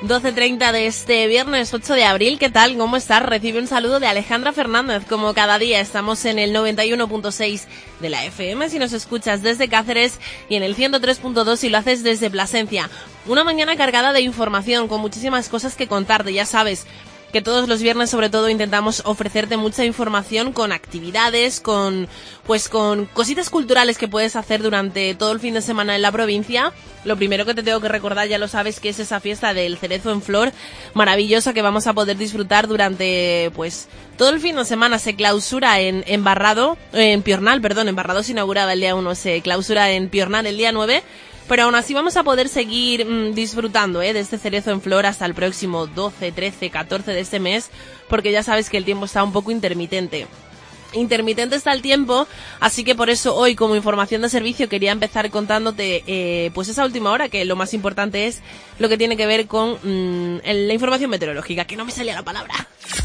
12:30 de este viernes 8 de abril. ¿Qué tal? ¿Cómo estás? Recibe un saludo de Alejandra Fernández. Como cada día estamos en el 91.6 de la FM si nos escuchas desde Cáceres y en el 103.2 si lo haces desde Plasencia. Una mañana cargada de información con muchísimas cosas que contarte, ya sabes que todos los viernes sobre todo intentamos ofrecerte mucha información con actividades, con cositas culturales que puedes hacer durante todo el fin de semana en la provincia. Lo primero que te tengo que recordar, ya lo sabes, que es esa fiesta del cerezo en flor maravillosa que vamos a poder disfrutar durante todo el fin de semana. Se clausura en Barrado se inauguraba el día 1, se clausura en Piornal el día 9. Pero aún así vamos a poder seguir disfrutando de este cerezo en flor hasta el próximo 12, 13, 14 de este mes, porque ya sabes que el tiempo está un poco intermitente. Intermitente está el tiempo, así que por eso hoy, como información de servicio, quería empezar contándote esa última hora, que lo más importante es lo que tiene que ver con la información meteorológica, que no me salía la palabra.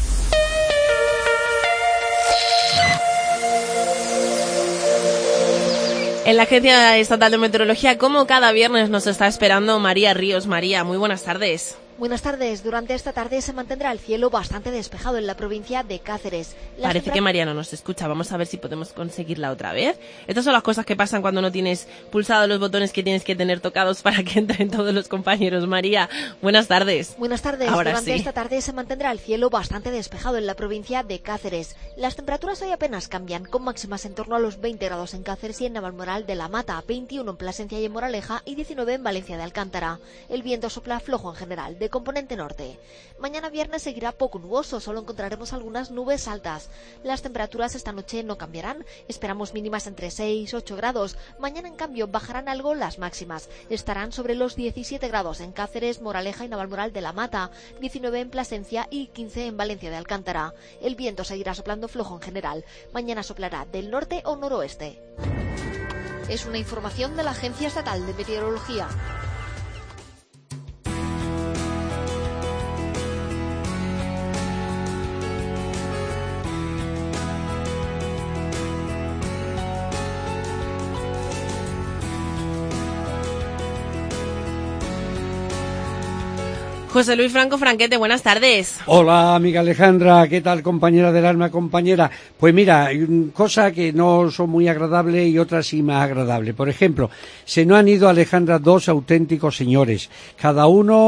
En la Agencia Estatal de Meteorología, como cada viernes, nos está esperando María Ríos. María, muy buenas tardes. Buenas tardes. Durante esta tarde se mantendrá el cielo bastante despejado en la provincia de Cáceres. Parece que María no nos escucha. Vamos a ver si podemos conseguirla otra vez. Estas son las cosas que pasan cuando no tienes pulsados los botones que tienes que tener tocados para que entren todos los compañeros. María, buenas tardes. Buenas tardes. Ahora Durante sí. esta tarde se mantendrá el cielo bastante despejado en la provincia de Cáceres. Las temperaturas hoy apenas cambian, con máximas en torno a los 20 grados en Cáceres y en Navalmoral de la Mata, 21 en Plasencia y en Moraleja y 19 en Valencia de Alcántara. El viento sopla flojo en general, de componente norte. Mañana viernes seguirá poco nuboso, solo encontraremos algunas nubes altas. Las temperaturas esta noche no cambiarán, esperamos mínimas entre 6 y 8 grados. Mañana en cambio bajarán algo las máximas, estarán sobre los 17 grados en Cáceres, Moraleja y Navalmoral de la Mata, 19 en Plasencia y 15 en Valencia de Alcántara. El viento seguirá soplando flojo en general, mañana soplará del norte o noroeste. Es una información de la Agencia Estatal de Meteorología. José Luis Franco Franquete, buenas tardes. Hola, amiga Alejandra, ¿qué tal, compañera del alma, compañera? Pues mira, hay cosas que no son muy agradables y otras sí más agradables. Por ejemplo, se nos han ido, Alejandra, dos auténticos señores, cada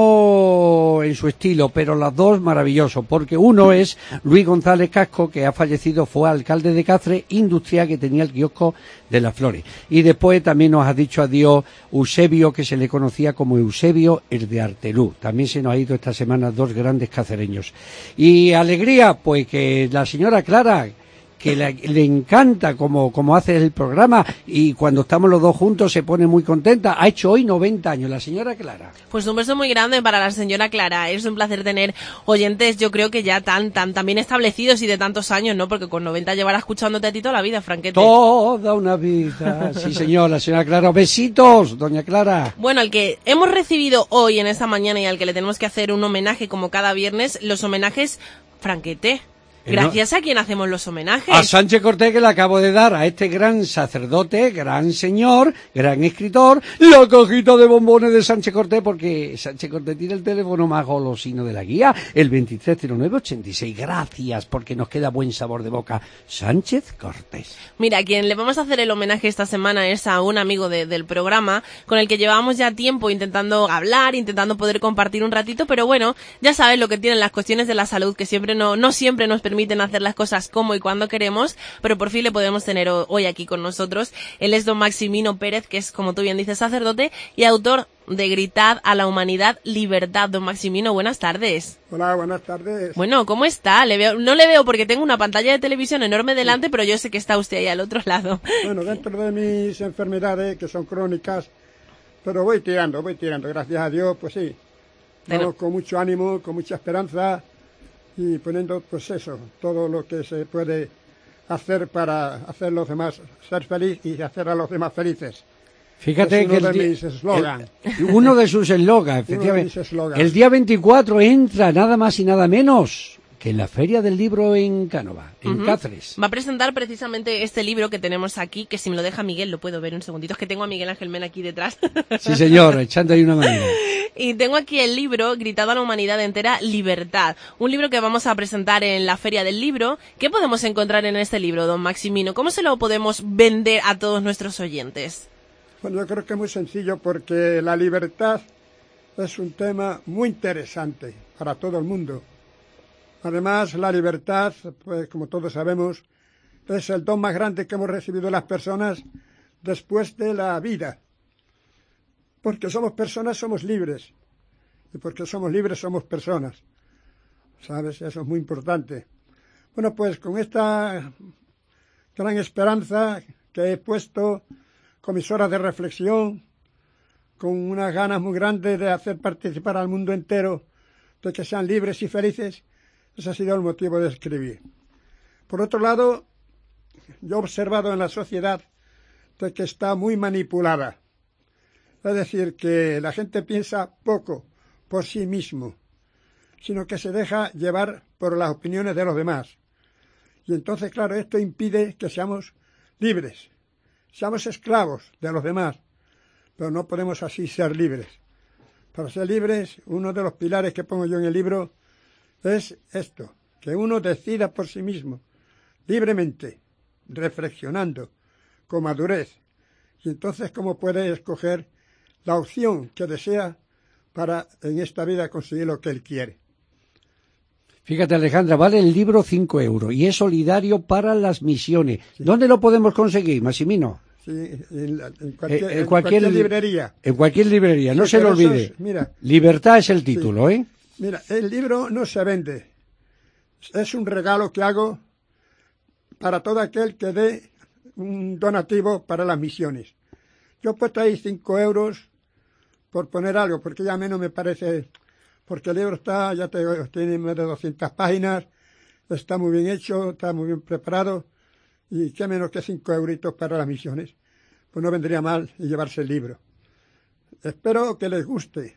uno en su estilo, pero los dos maravillosos, porque uno es Luis González Casco, que ha fallecido, fue alcalde de Cáceres, industrial, que tenía el kiosco de las flores. Y después también nos ha dicho adiós Eusebio, que se le conocía como Eusebio, el de Artelú. También se nos ha ido esta semana dos grandes cacereños. Y alegría, pues que la señora Clara, que le encanta como hace el programa, y cuando estamos los dos juntos se pone muy contenta. Ha hecho hoy 90 años la señora Clara. Pues un beso muy grande para la señora Clara. Es un placer tener oyentes, yo creo que ya tan bien establecidos y de tantos años, ¿no? Porque con 90 llevará escuchándote a ti toda la vida, Franquete. Toda una vida. Sí, señor, la señora Clara. Besitos, doña Clara. Bueno, al que hemos recibido hoy en esta mañana y al que le tenemos que hacer un homenaje como cada viernes, los homenajes, Franquete. Gracias a quien hacemos los homenajes. A Sánchez Cortés, que le acabo de dar a este gran sacerdote, gran señor, gran escritor, la cajita de bombones de Sánchez Cortés, porque Sánchez Cortés tiene el teléfono más golosino de la guía, el 230986. Gracias, porque nos queda buen sabor de boca. Sánchez Cortés. Mira, a quien le vamos a hacer el homenaje esta semana es a un amigo del programa, con el que llevábamos ya tiempo intentando hablar, intentando poder compartir un ratito, pero bueno, ya sabes lo que tienen las cuestiones de la salud, que siempre no siempre nos permiten hacer las cosas como y cuando queremos, pero por fin le podemos tener hoy aquí con nosotros. Él es don Maximino Pérez, que es, como tú bien dices, sacerdote y autor de Gritad a la Humanidad, Libertad. Don Maximino, buenas tardes. Hola, buenas tardes. Bueno, ¿cómo está? No le veo porque tengo una pantalla de televisión enorme delante, pero yo sé que está usted ahí al otro lado. Bueno, dentro de mis enfermedades, que son crónicas, pero voy tirando, gracias a Dios, pues sí. Vamos con mucho ánimo, con mucha esperanza, y poniendo, pues eso, todo lo que se puede hacer para hacer los demás ser feliz y hacer a los demás felices. Fíjate es que uno de mis eslogans. Uno de sus eslogans, efectivamente. El día 24 entra nada más y nada menos que en la Feria del Libro en Cánova, en Cáceres. Va a presentar precisamente este libro que tenemos aquí, que si me lo deja Miguel, lo puedo ver un segundito, es que tengo a Miguel Ángel Mena aquí detrás. Sí, señor, echando ahí una manera. Y tengo aquí el libro, Gritado a la humanidad entera, Libertad. Un libro que vamos a presentar en la Feria del Libro. ¿Qué podemos encontrar en este libro, don Maximino? ¿Cómo se lo podemos vender a todos nuestros oyentes? Bueno, yo creo que es muy sencillo porque la libertad es un tema muy interesante para todo el mundo. Además, la libertad, pues como todos sabemos, es el don más grande que hemos recibido las personas después de la vida. Porque somos personas, somos libres. Y porque somos libres, somos personas. ¿Sabes? Eso es muy importante. Bueno, pues con esta gran esperanza que he puesto con mis horas de reflexión, con unas ganas muy grandes de hacer participar al mundo entero, de que sean libres y felices, ese ha sido el motivo de escribir. Por otro lado, yo he observado en la sociedad de que está muy manipulada. Es decir, que la gente piensa poco por sí mismo, sino que se deja llevar por las opiniones de los demás. Y entonces, claro, esto impide que seamos libres, seamos esclavos de los demás, pero no podemos así ser libres. Para ser libres, uno de los pilares que pongo yo en el libro es esto, que uno decida por sí mismo, libremente, reflexionando, con madurez, y entonces cómo puede escoger la opción que desea para en esta vida conseguir lo que él quiere. Fíjate, Alejandra, vale el libro 5 euros y es solidario para las misiones. Sí. ¿Dónde lo podemos conseguir, Maximino? Sí, en cualquier librería. En cualquier librería, no se lo olvide. Mira, Libertad es el título, sí. ¿eh? Mira, el libro no se vende. Es un regalo que hago para todo aquel que dé un donativo para las misiones. Yo he puesto ahí 5 euros por poner algo, porque ya menos me parece, porque el libro está, ya te digo, tiene más de 200 páginas, está muy bien hecho, está muy bien preparado, y qué menos que 5 euritos para las misiones. Pues no vendría mal llevarse el libro. Espero que les guste,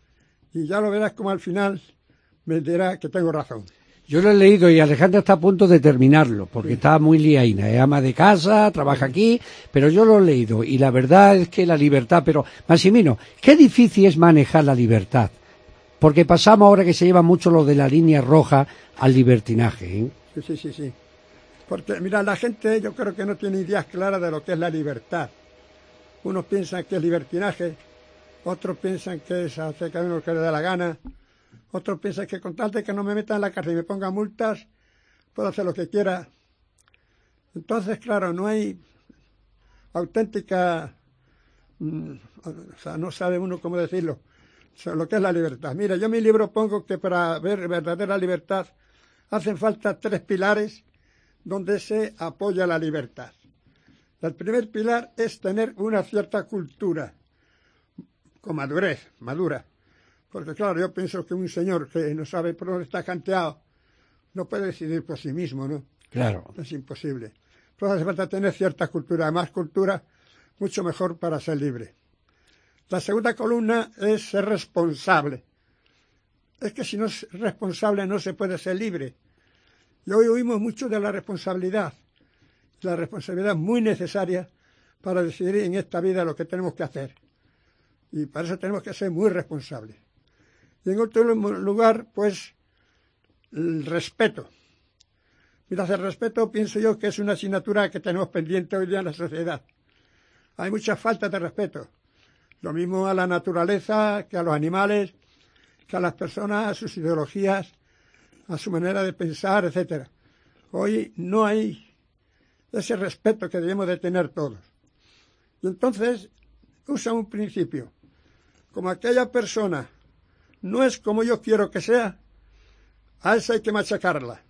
y ya lo verás como al final me dirá que tengo razón. Yo lo he leído y Alejandra está a punto de terminarlo, porque está muy liaina, es ama de casa, trabaja aquí, pero yo lo he leído y la verdad es que la libertad, pero Maximino, qué difícil es manejar la libertad, porque pasamos ahora que se lleva mucho lo de la línea roja al libertinaje, ¿eh? Sí. Porque, mira, la gente yo creo que no tiene ideas claras de lo que es la libertad. Unos piensan que es libertinaje, otros piensan que es hacer cada uno lo que le da la gana, otros piensan que con tal de que no me metan en la cárcel y me pongan multas, puedo hacer lo que quiera. Entonces, claro, no hay auténtica, o sea, no sabe uno cómo decirlo, lo que es la libertad. Mira, yo en mi libro pongo que para ver verdadera libertad hacen falta 3 pilares donde se apoya la libertad. El primer pilar es tener una cierta cultura, con madura. Porque claro, yo pienso que un señor que no sabe por dónde está canteado no puede decidir por sí mismo, ¿no? Claro. Es imposible. Pero hace falta tener cierta cultura, más cultura, mucho mejor para ser libre. La segunda columna es ser responsable. Es que si no es responsable no se puede ser libre. Y hoy oímos mucho de la responsabilidad. La responsabilidad es muy necesaria para decidir en esta vida lo que tenemos que hacer. Y para eso tenemos que ser muy responsables. Y en otro lugar, pues, el respeto. Mira, el respeto pienso yo que es una asignatura que tenemos pendiente hoy día en la sociedad. Hay mucha falta de respeto. Lo mismo a la naturaleza, que a los animales, que a las personas, a sus ideologías, a su manera de pensar, etcétera. Hoy no hay ese respeto que debemos de tener todos. Y entonces usa un principio. Como aquella persona no es como yo quiero que sea, a esa hay que machacarla.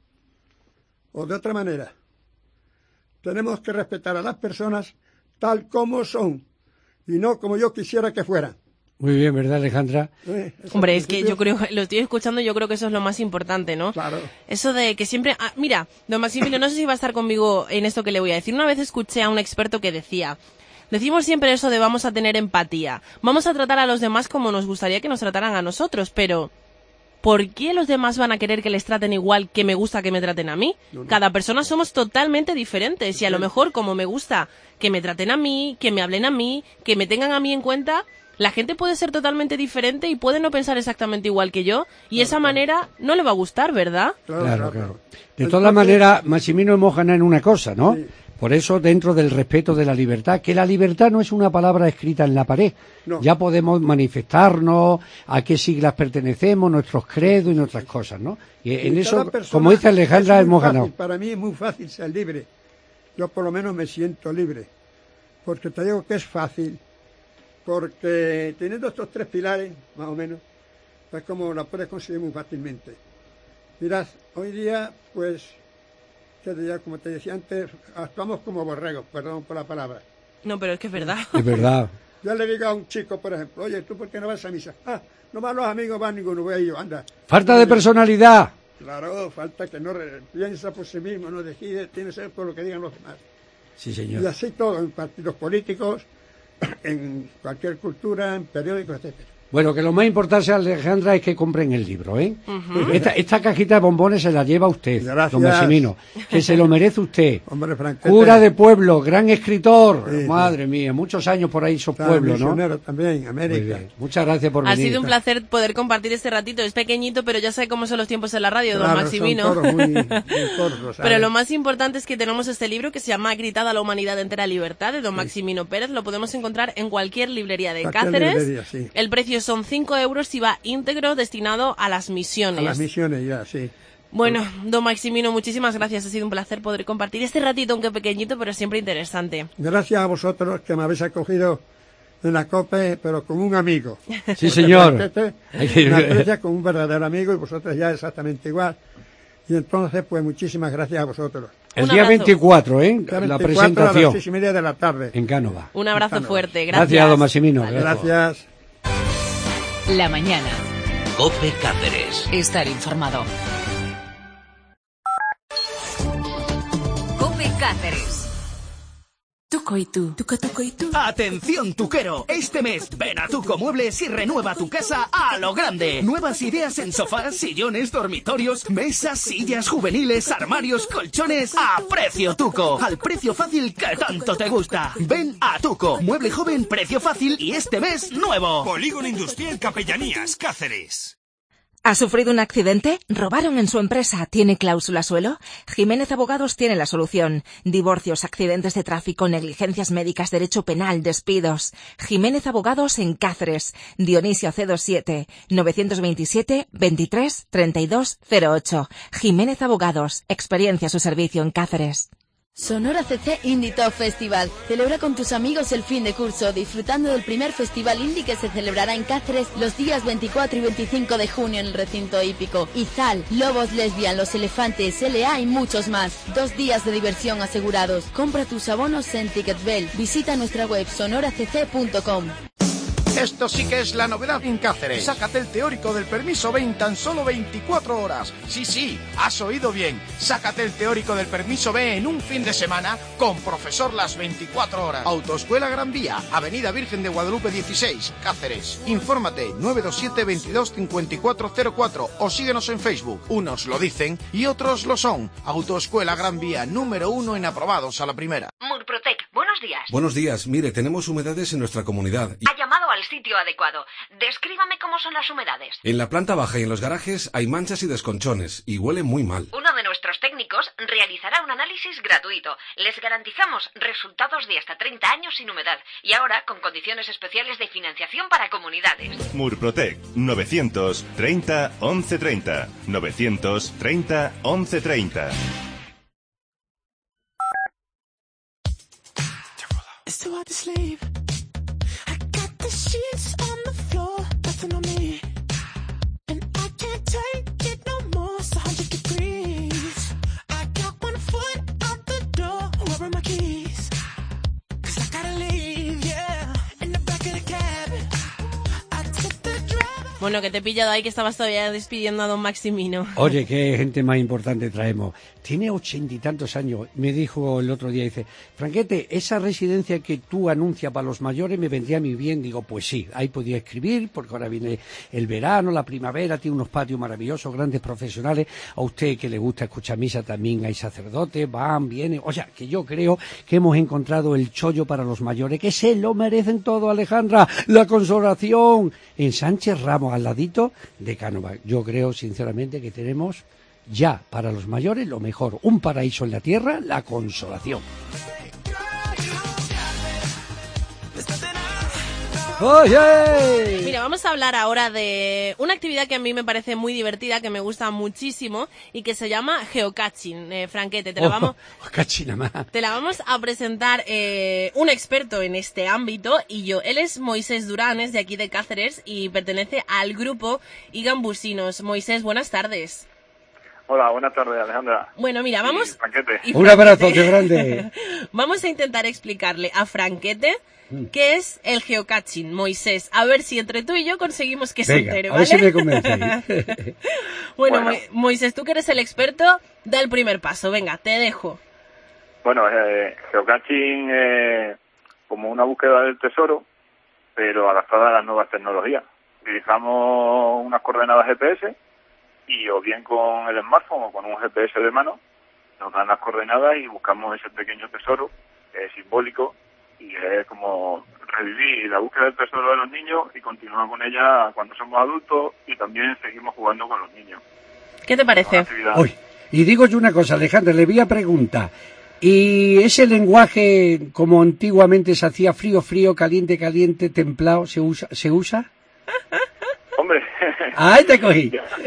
O de otra manera, tenemos que respetar a las personas tal como son y no como yo quisiera que fueran. Muy bien, ¿verdad, Alejandra? Hombre, es que yo creo, lo estoy escuchando, yo creo que eso es lo más importante, ¿no? Claro. Eso de que siempre... mira, don Maximiliano, no sé si va a estar conmigo en esto que le voy a decir. Una vez escuché a un experto que decía... Decimos siempre eso de vamos a tener empatía. Vamos a tratar a los demás como nos gustaría que nos trataran a nosotros, pero ¿por qué los demás van a querer que les traten igual que me gusta que me traten a mí? No. Cada persona somos totalmente diferentes y a lo mejor como me gusta que me traten a mí, que me hablen a mí, que me tengan a mí en cuenta, la gente puede ser totalmente diferente y puede no pensar exactamente igual que yo y esa manera no le va a gustar, ¿verdad? Claro. De todas maneras, Maximino, hemos ganado en una cosa, ¿no? Sí. Por eso, dentro del respeto de la libertad, que la libertad no es una palabra escrita en la pared. No. Ya podemos manifestarnos, a qué siglas pertenecemos, nuestros credos y nuestras cosas, ¿no? Y en eso, como dice Alejandra, hemos ganado. Para mí es muy fácil ser libre. Yo por lo menos me siento libre. Porque te digo que es fácil. Porque teniendo estos 3 pilares, más o menos, es como la puedes conseguir muy fácilmente. Mirad, hoy día, pues, como te decía antes, actuamos como borregos, perdón por la palabra. No, pero es que es verdad. Es verdad. Yo le digo a un chico, por ejemplo, oye, ¿tú por qué no vas a misa? Nomás los amigos van, ninguno, voy yo, anda. Falta de personalidad. Claro, falta que no piensa por sí mismo, no decide, tiene que ser por lo que digan los demás. Sí, Y señor. así todo, en partidos políticos, en cualquier cultura, en periódicos, etcétera. Bueno, que lo más importante, Alejandra, es que compren el libro, ¿eh? Esta cajita de bombones se la lleva usted, Gracias. don Maximino, que se lo merece usted. Hombre, Franquete. Cura de pueblo, gran escritor. Sí, Madre mía, muchos años por ahí esos Está pueblos, ¿no? misionero también, Muy América. bien. Muchas gracias por Ha venir. sido un placer poder compartir este ratito. Es pequeñito, pero ya sabe cómo son los tiempos en la radio, don Claro, Maximino. son todos muy cortos, ¿sabes? Pero lo más importante es que tenemos este libro que se llama Gritada a la humanidad entera libertad, de don Maximino Pérez. Lo podemos encontrar en cualquier librería de Cualquier Cáceres. librería, sí. El precio son 5 euros y va íntegro destinado a las misiones. A las misiones ya, sí. Bueno, don Maximino, muchísimas gracias. Ha sido un placer poder compartir este ratito, aunque pequeñito, pero siempre interesante. Gracias a vosotros que me habéis acogido en la COPE, pero como un amigo. Sí, señor. Me aprecia como un verdadero amigo y vosotros ya exactamente igual. Y entonces, pues muchísimas gracias a vosotros. El Un día abrazo. 24, ¿eh? Día La 24 a las presentación 6:30 de la tarde. en Cánova. Un abrazo Cánola. fuerte. Gracias. Gracias, don Maximino. Vale. Gracias. La mañana. COPE Cáceres. Estar informado. COPE Cáceres. Tuco y tú. Tuco, tuco y tú. Atención tuquero, este mes ven a Tuco Muebles y renueva tu casa a lo grande. Nuevas ideas en sofás, sillones, dormitorios, mesas, sillas juveniles, armarios, colchones a precio Tuco. Al precio fácil que tanto te gusta. Ven a Tuco, mueble joven, precio fácil y este mes nuevo. Polígono Industrial Capellanías, Cáceres. ¿Ha sufrido un accidente? ¿Robaron en su empresa? ¿Tiene cláusula suelo? Jiménez Abogados tiene la solución. Divorcios, accidentes de tráfico, negligencias médicas, derecho penal, despidos. Jiménez Abogados en Cáceres. Dionisio C27 927 23 32 08. Jiménez Abogados. Experiencia a su servicio en Cáceres. Sonora CC Indie Top Festival. Celebra con tus amigos el fin de curso, disfrutando del primer festival indie que se celebrará en Cáceres los días 24 y 25 de junio en el recinto hípico. Izal, Lobos Lesbian, Los Elefantes, LA y muchos más. 2 días de diversión asegurados. Compra tus abonos en Ticketbell. Visita nuestra web sonoracc.com. Esto sí que es la novedad en Cáceres. Sácate el teórico del permiso B en tan solo 24 horas. Sí, has oído bien. Sácate el teórico del permiso B en un fin de semana con profesor las 24 horas. Autoescuela Gran Vía, Avenida Virgen de Guadalupe 16, Cáceres. Infórmate 927 22 5404 o síguenos en Facebook. Unos lo dicen y otros lo son. Autoescuela Gran Vía, número 1 en aprobados a la primera. Murprotec, buenos días. Buenos días, mire, tenemos humedades en nuestra comunidad. Ha llamado al sitio adecuado. Descríbame cómo son las humedades. En la planta baja y en los garajes hay manchas y desconchones y huele muy mal. Uno de nuestros técnicos realizará un análisis gratuito. Les garantizamos resultados de hasta 30 años sin humedad y ahora con condiciones especiales de financiación para comunidades. Murprotec 930 1130 930 1130. The sheets on the floor, nothing on me. And I can't take it no more, it's 100 degrees. I got 1 foot out the door, where are my keys? 'Cause I gotta leave, yeah, in the back of the cab. I took the drive. Bueno, que te he pillado ahí que estabas todavía despidiendo a don Maximino. Oye, qué gente más importante traemos. Tiene 80 y tantos años. Me dijo el otro día, dice, Franquete, esa residencia que tú anuncias para los mayores me vendría muy bien. Digo, pues sí, ahí podía escribir, porque ahora viene el verano, la primavera, tiene unos patios maravillosos, grandes profesionales. A usted que le gusta escuchar misa también hay sacerdotes, van, vienen. O sea, que yo creo que hemos encontrado el chollo para los mayores, que se lo merecen todo, Alejandra. La Consolación en Sánchez Ramos, al ladito de Cánova. Yo creo, sinceramente, que tenemos ya para los mayores lo mejor, un paraíso en la tierra, la Consolación. ¡Oye! Mira, vamos a hablar ahora de una actividad que a mí me parece muy divertida, que me gusta muchísimo y que se llama geocaching. Franquete, te la vamos a presentar un experto en este ámbito y yo. Él es Moisés Durán, es de aquí de Cáceres y pertenece al grupo Igambusinos. Moisés, buenas tardes. Hola, buenas tardes, Alejandra. Bueno, mira, vamos... Un abrazo, qué grande. Vamos a intentar explicarle a Franquete qué es el geocaching, Moisés. A ver si entre tú y yo conseguimos que se entere, ¿vale? A ver si me convence. Bueno, Moisés, tú que eres el experto, da el primer paso. Venga, te dejo. Bueno, geocaching es como una búsqueda del tesoro, pero adaptada a las nuevas tecnologías. Utilizamos unas coordenadas GPS y o bien con el smartphone o con un GPS de mano nos dan las coordenadas y buscamos ese pequeño tesoro que es simbólico y es como revivir la búsqueda del tesoro de los niños y continuar con ella cuando somos adultos y también seguimos jugando con los niños. ¿Qué te parece? Y digo yo una cosa, Alejandra, le voy a preguntar, ¿y ese lenguaje como antiguamente se hacía frío, frío, caliente, caliente, templado, se usa? Hombre, ¡ay, te cogí!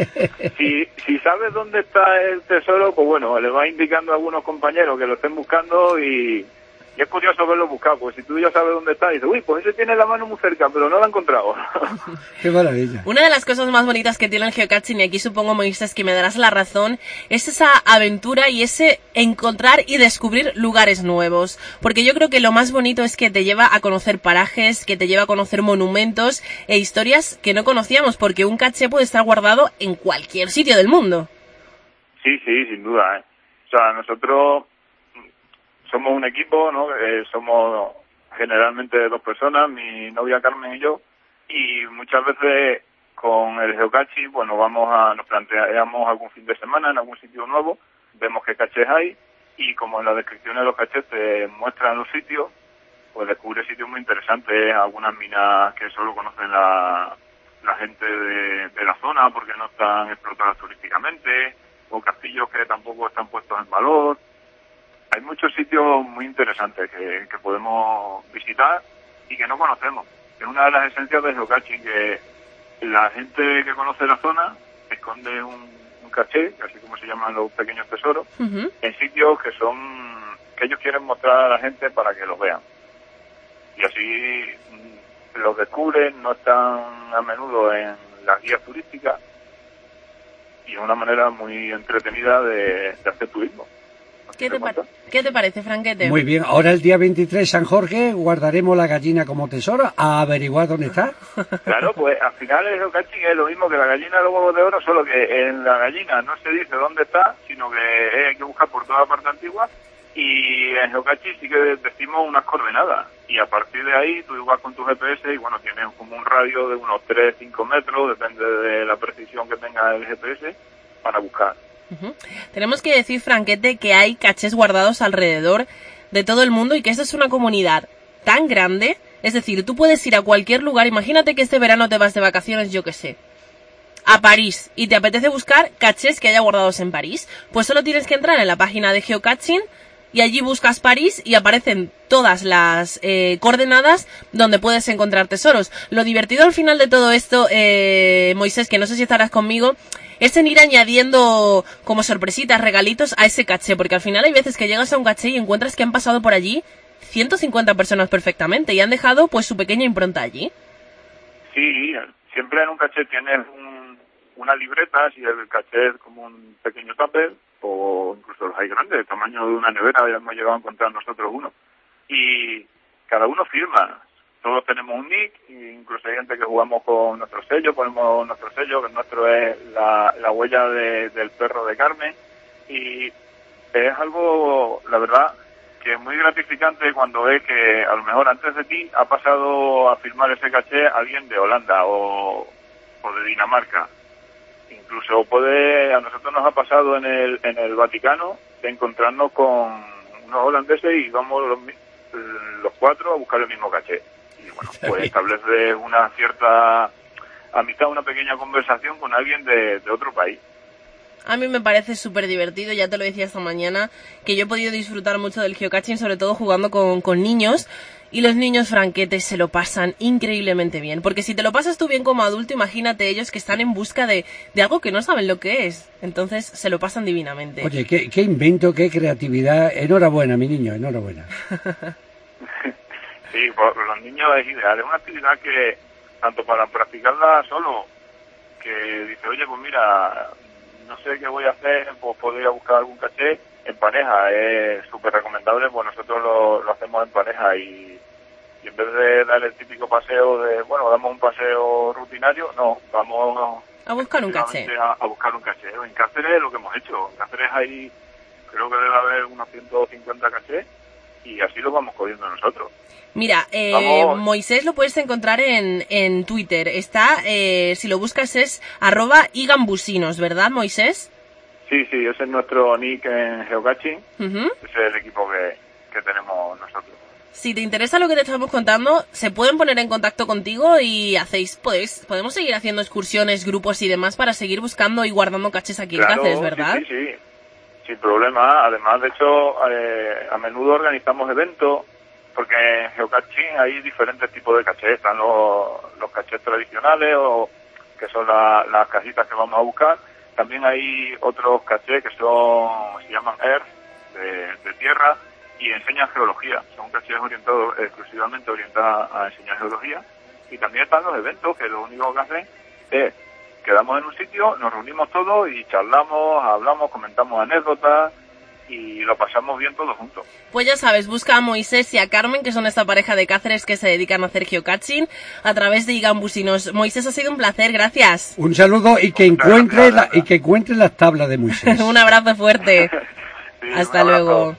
si sabes dónde está el tesoro, pues bueno, le vas indicando a algunos compañeros que lo estén buscando y es curioso verlo buscar, pues si tú ya sabes dónde está, dices, uy, pues ese tiene la mano muy cerca, pero no lo ha encontrado. ¡Qué maravilla! Una de las cosas más bonitas que tiene el geocaching, y aquí supongo, Moisés, que me darás la razón, es esa aventura y ese encontrar y descubrir lugares nuevos. Porque yo creo que lo más bonito es que te lleva a conocer parajes, que te lleva a conocer monumentos e historias que no conocíamos, porque un caché puede estar guardado en cualquier sitio del mundo. Sí, sin duda, O sea, nosotros somos un equipo, ¿no? Somos generalmente 2 personas, mi novia Carmen y yo, y muchas veces con el geocaching, pues nos planteamos algún fin de semana en algún sitio nuevo, vemos qué cachés hay, y como en la descripción de los cachés te muestran los sitios, pues descubres sitios muy interesantes, algunas minas que solo conocen la gente de la zona porque no están explotadas turísticamente, o castillos que tampoco están puestos en valor. Hay muchos sitios muy interesantes que podemos visitar y que no conocemos. Es una de las esencias del geocaching, que la gente que conoce la zona esconde un caché, así como se llaman los pequeños tesoros, en sitios que ellos quieren mostrar a la gente para que los vean. Y así los descubren, no están a menudo en las guías turísticas y es una manera muy entretenida de hacer turismo. ¿Qué te parece, Franquete? Muy bien, ahora el día 23, San Jorge, guardaremos la gallina como tesoro, a averiguar dónde está. Claro, pues al final el geocaching es lo mismo que la gallina de los huevos de oro, solo que en la gallina no se dice dónde está, sino que hay que buscar por toda la parte antigua, y en geocaching sí que decimos unas coordenadas, y a partir de ahí tú vas con tu GPS y bueno, tienes como un radio de unos 3-5 metros, depende de la precisión que tenga el GPS, para buscar. Tenemos que decir, Franquete, que hay cachés guardados alrededor de todo el mundo y que esto es una comunidad tan grande. Es decir, tú puedes ir a cualquier lugar. Imagínate que este verano te vas de vacaciones, yo qué sé, a París, y te apetece buscar cachés que haya guardados en París. Pues solo tienes que entrar en la página de geocaching y allí buscas París y aparecen todas las coordenadas donde puedes encontrar tesoros. Lo divertido al final de todo esto, Moisés, que no sé si estarás conmigo, es en ir añadiendo como sorpresitas, regalitos a ese caché, porque al final hay veces que llegas a un caché y encuentras que han pasado por allí 150 personas perfectamente y han dejado pues su pequeña impronta allí. Sí, siempre en un caché tienes una libreta, si el caché es como un pequeño tupper, o incluso los hay grandes, del tamaño de una nevera, ya hemos llegado a encontrar nosotros uno. Y cada uno firma. O todos tenemos un nick, incluso hay gente que jugamos con nuestro sello, ponemos nuestro sello, que el nuestro es la huella del perro de Carmen, y es algo, la verdad, que es muy gratificante cuando ves que a lo mejor antes de ti ha pasado a firmar ese caché alguien de Holanda o de Dinamarca. Incluso a nosotros nos ha pasado en el Vaticano de encontrarnos con unos holandeses y vamos los cuatro a buscar el mismo caché. Y bueno, pues establece una cierta amistad, una pequeña conversación con alguien de otro país. A mí me parece súper divertido, ya te lo decía esta mañana, que yo he podido disfrutar mucho del geocaching, sobre todo jugando con niños, y los niños franquetes se lo pasan increíblemente bien, porque si te lo pasas tú bien como adulto, imagínate ellos que están en busca de algo que no saben lo que es, entonces se lo pasan divinamente. Oye, qué invento, qué creatividad, enhorabuena mi niño, enhorabuena. Sí, por los niños es ideal, es una actividad que, tanto para practicarla solo, que dice, oye, pues mira, no sé qué voy a hacer, pues puedo ir a buscar algún caché. En pareja es súper recomendable, pues nosotros lo hacemos en pareja y en vez de dar el típico paseo damos un paseo rutinario, no, vamos a buscar un caché. A buscar un caché. En Cáceres es lo que hemos hecho. En Cáceres hay, creo que debe haber unos 150 cachés y así lo vamos cogiendo nosotros. Mira, Moisés lo puedes encontrar en Twitter. Está, si lo buscas es @igambusinos, ¿verdad, Moisés? Sí, ese es nuestro nick en geocaching. Uh-huh. Ese es el equipo que tenemos nosotros. Si te interesa lo que te estamos contando, se pueden poner en contacto contigo y podemos seguir haciendo excursiones, grupos y demás para seguir buscando y guardando cachés aquí en Cáceres, ¿verdad? Sí, sin problema. Además, de hecho, a menudo organizamos eventos, porque en geocaching hay diferentes tipos de cachés. Están los cachés tradicionales, o que son las cajitas que vamos a buscar. También hay otros cachés que se llaman Earth, de tierra, y enseñan geología. Son cachés exclusivamente orientados a enseñar geología. Y también están los eventos, que lo único que hacen es, quedamos en un sitio, nos reunimos todos y charlamos, hablamos, comentamos anécdotas, y lo pasamos bien todos juntos. Pues ya sabes, busca a Moisés y a Carmen, que son esta pareja de Cáceres que se dedican a hacer geocaching a través de Igambusinos. Moisés, ha sido un placer, gracias. Un saludo y que encuentre las tablas de Moisés. Un abrazo fuerte. Sí, hasta luego.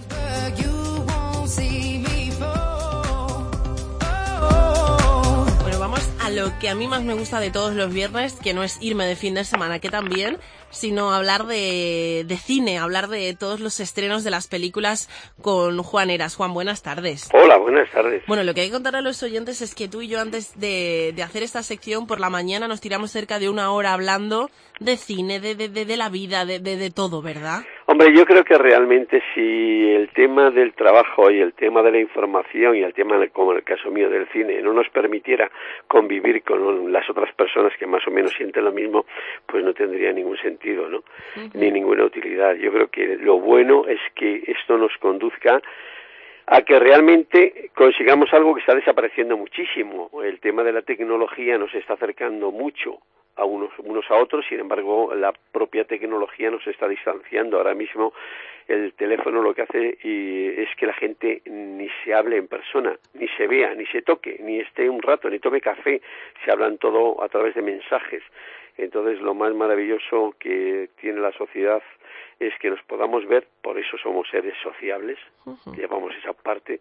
Bueno, vamos a lo que a mí más me gusta de todos los viernes, que no es irme de fin de semana, que también, sino hablar de cine, hablar de todos los estrenos de las películas con Juan Eras. Juan, buenas tardes. Hola, buenas tardes. Bueno, lo que hay que contar a los oyentes es que tú y yo, antes de hacer esta sección, por la mañana nos tiramos cerca de 1 hora hablando de cine, de la vida, de todo, ¿verdad? Hombre, yo creo que realmente si el tema del trabajo y el tema de la información y el tema, como en el caso mío del cine, no nos permitiera convivir con las otras personas que más o menos sienten lo mismo, pues no tendría ningún sentido, ¿no? Uh-huh. Ni ninguna utilidad. Yo creo que lo bueno es que esto nos conduzca a que realmente consigamos algo que está desapareciendo muchísimo. El tema de la tecnología nos está acercando mucho a unos a otros, sin embargo la propia tecnología nos está distanciando. Ahora mismo el teléfono lo que hace es que la gente ni se hable en persona, ni se vea, ni se toque, ni esté un rato, ni tome café, se hablan todo a través de mensajes. Entonces lo más maravilloso que tiene la sociedad es que nos podamos ver, por eso somos seres sociables, llevamos esa parte,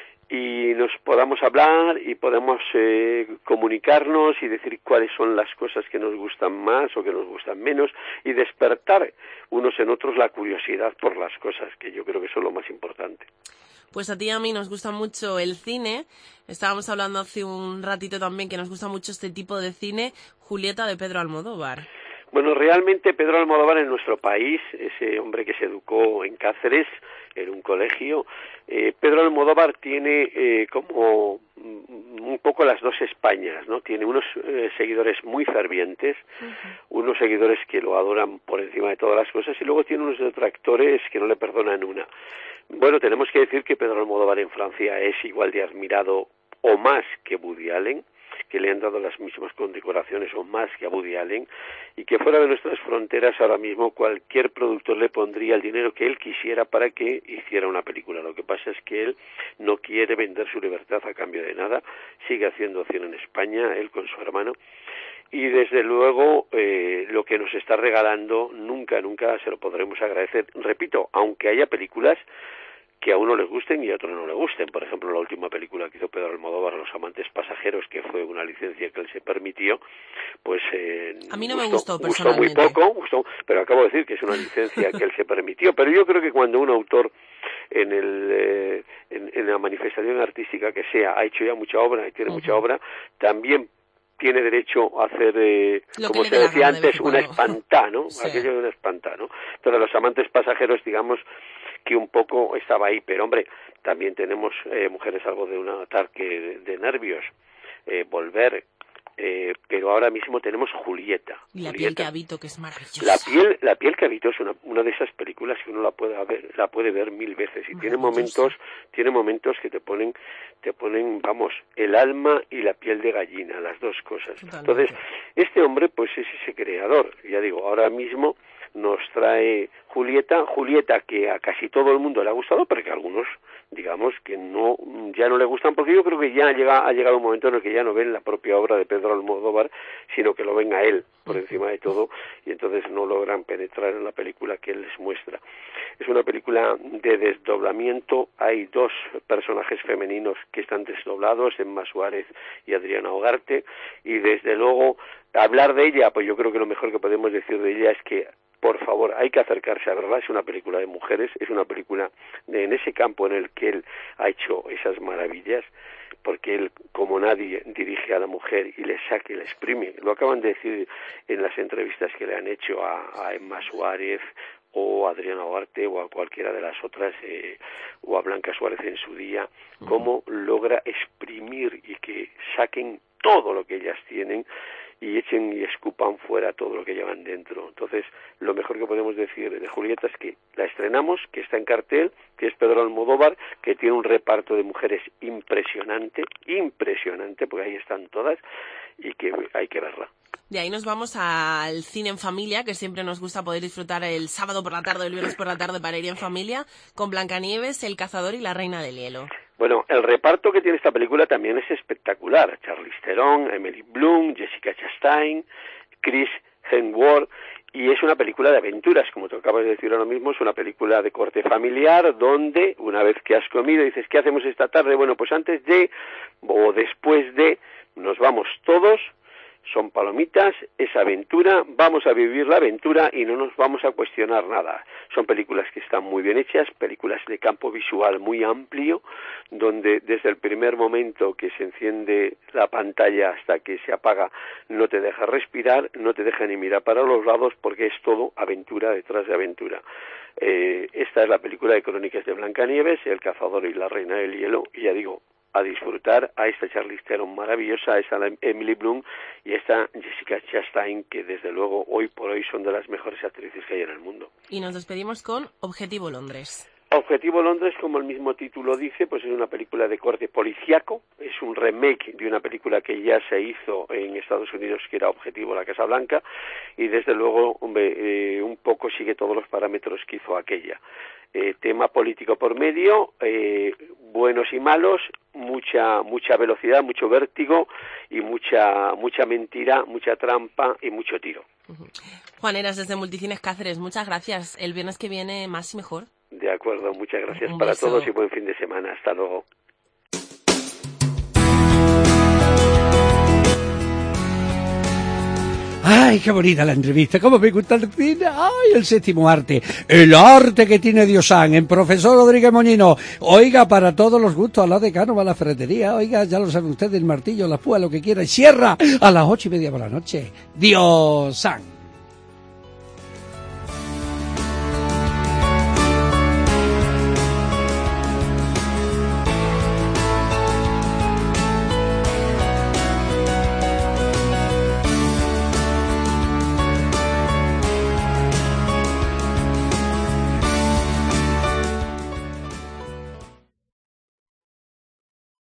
y nos podamos hablar y podemos comunicarnos y decir cuáles son las cosas que nos gustan más o que nos gustan menos, y despertar unos en otros la curiosidad por las cosas, que yo creo que eso es lo más importante. Pues a ti y a mí nos gusta mucho el cine. Estábamos hablando hace un ratito también que nos gusta mucho este tipo de cine. Julieta, de Pedro Almodóvar. Bueno, realmente Pedro Almodóvar en nuestro país, ese hombre que se educó en Cáceres, en un colegio, Pedro Almodóvar tiene como un poco las dos Españas, ¿no? Tiene unos seguidores muy fervientes, unos seguidores que lo adoran por encima de todas las cosas, y luego tiene unos detractores que no le perdonan una. Bueno, tenemos que decir que Pedro Almodóvar en Francia es igual de admirado o más que Woody Allen. que le han dado las mismas condecoraciones o más que a Woody Allen, y que fuera de nuestras fronteras ahora mismo cualquier productor le pondría el dinero que él quisiera para que hiciera una película. Lo que pasa es que él no quiere vender su libertad a cambio de nada, sigue haciendo cine en España, él con su hermano, y desde luego lo que nos está regalando nunca se lo podremos agradecer. Repito, aunque haya películas que a uno les gusten y a otro no le gusten. Por ejemplo, la última película que hizo Pedro Almodóvar, Los amantes pasajeros, que fue una licencia que él se permitió, pues a mí no me gustó personalmente. Gustó muy poco, pero acabo de decir que es una licencia que él se permitió. Pero yo creo que cuando un autor en la manifestación artística que sea ha hecho ya mucha obra y tiene mucha obra, también tiene derecho a hacer, como se decía antes, una espantá, ¿no? Sí. Aquello de una espantá, ¿no? Entonces, Los amantes pasajeros, digamos que un poco estaba ahí, pero hombre, también tenemos Mujeres algo de un ataque de nervios, Volver, pero ahora mismo tenemos Julieta. Y La piel que habito, que es maravillosa. La piel que habito es una de esas películas que uno la puede ver 1000 veces, y tiene momentos que te ponen, vamos, el alma y la piel de gallina, las dos cosas. Totalmente. Entonces, este hombre pues es ese creador, ya digo, ahora mismo nos trae Julieta que a casi todo el mundo le ha gustado, pero que a algunos, digamos, que ya no le gustan, porque yo creo que ya ha llegado un momento en el que ya no ven la propia obra de Pedro Almodóvar, sino que lo ven a él por encima de todo, y entonces no logran penetrar en la película que él les muestra. Es una película de desdoblamiento, hay 2 personajes femeninos que están desdoblados, Emma Suárez y Adriana Ugarte, y desde luego hablar de ella, pues yo creo que lo mejor que podemos decir de ella es que, por favor, hay que acercarse a verla. Es una película de mujeres, es una película en ese campo en el que él ha hecho esas maravillas, porque él, como nadie, dirige a la mujer y le saca y le exprime. Lo acaban de decir en las entrevistas que le han hecho a Emma Suárez o a Adriana Ugarte o a cualquiera de las otras, o a Blanca Suárez en su día, cómo logra exprimir y que saquen todo lo que ellas tienen y echen y escupan fuera todo lo que llevan dentro. Entonces, lo mejor que podemos decir de Julieta es que la estrenamos, que está en cartel, que es Pedro Almodóvar, que tiene un reparto de mujeres impresionante, porque ahí están todas, y que hay que verla. De ahí nos vamos al cine en familia, que siempre nos gusta poder disfrutar el sábado por la tarde o el viernes por la tarde para ir en familia, con Blancanieves, El cazador y La reina del hielo. Bueno, el reparto que tiene esta película también es espectacular. Charlize Theron, Emily Blunt, Jessica Chastain, Chris Hemsworth, y es una película de aventuras, como te acabas de decir ahora mismo. Es una película de corte familiar, donde una vez que has comido dices, ¿qué hacemos esta tarde? Bueno, pues antes de o después de nos vamos todos. Son palomitas, es aventura, vamos a vivir la aventura y no nos vamos a cuestionar nada. Son películas que están muy bien hechas, películas de campo visual muy amplio, donde desde el primer momento que se enciende la pantalla hasta que se apaga no te deja respirar, no te deja ni mirar para los lados, porque es todo aventura detrás de aventura. Esta es la película de Crónicas de Blancanieves, El cazador y la reina del hielo, y ya digo, a disfrutar a esta Charlize Theron maravillosa, a esta Emily Blunt y a esta Jessica Chastain, que desde luego hoy por hoy son de las mejores actrices que hay en el mundo. Y nos despedimos con Objetivo Londres. Objetivo Londres, como el mismo título dice, pues es una película de corte policíaco, es un remake de una película que ya se hizo en Estados Unidos, que era Objetivo La Casa Blanca, y desde luego un poco sigue todos los parámetros que hizo aquella. Tema político por medio, buenos y malos, mucha velocidad, mucho vértigo y mucha mentira, mucha trampa y mucho tiro. Juan Heras, desde Multicines Cáceres, muchas gracias. El viernes que viene más y mejor. De acuerdo, muchas gracias para todos y buen fin de semana. Hasta luego. ¡Ay, qué bonita la entrevista! ¿Cómo me gusta el cine? ¡Ay, el séptimo arte! El arte que tiene Diosán, en Profesor Rodríguez Moñino. Oiga, para todos los gustos, al lado de Cánovas, la ferretería. Oiga, ya lo saben ustedes, el martillo, la púa, lo que quiera. Y cierra a las 8:30 por la noche. Diosán.